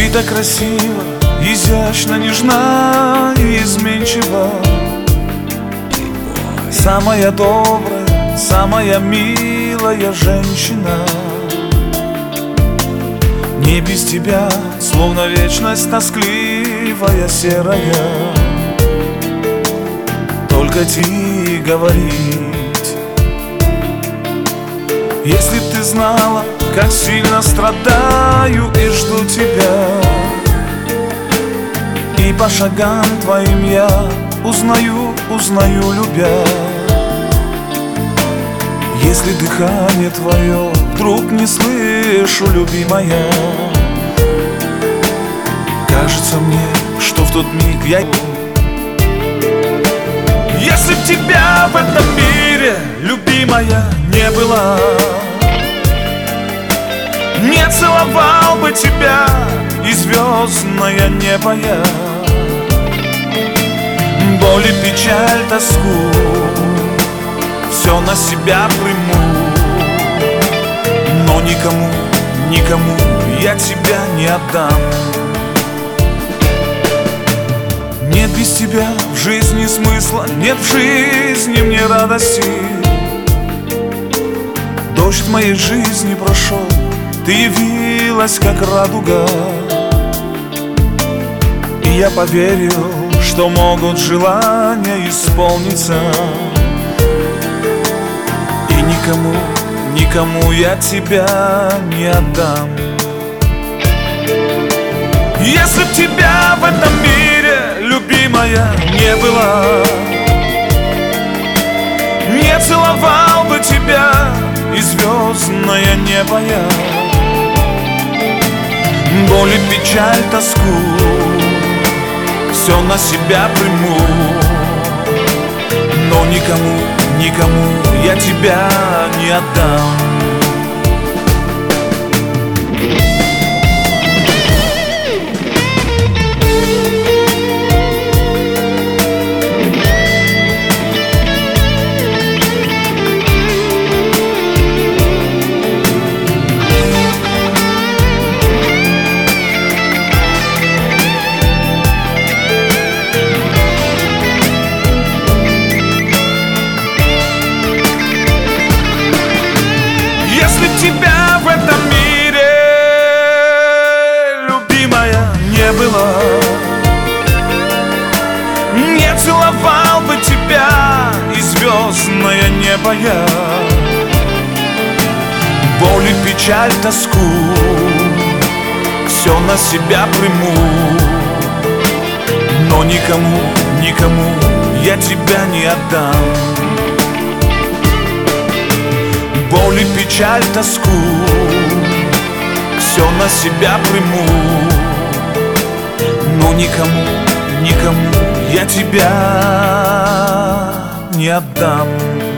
так красиво, изящно, нежна и изменчива. Самая добрая, самая милая женщина. Не без тебя, словно вечность тоскливая, серая. Только ты говорить. Если б ты знала, как сильно страдаю и жду тебя, и по шагам твоим я узнаю, любя. Если дыхание твое вдруг не слышу, любимая, кажется мне, что в тот миг я... Если б тебя в этом мире, любимая, не было, не целовал бы тебя и звездное небо я. Боль и печаль, тоску все на себя приму, но никому, никому я тебя не отдам. Нет без тебя в жизни смысла, нет в жизни мне радости. Дождь в моей жизни прошел, ты явилась как радуга, и я поверил, что могут желания исполниться. И никому, никому я тебя не отдам. Если б тебя в этом мире, любимая, не было, не целовал бы тебя и звездное небо я. Боль и печаль, тоску все на себя приму, но никому, никому я тебя не отдам. Тебя в этом мире, любимая, не было, не целовал бы тебя и звездное небо я. Боль и печаль, тоску все на себя приму, но никому, никому я тебя не отдам. Боль и печаль, тоску все на себя приму, но никому, никому я тебя не отдам.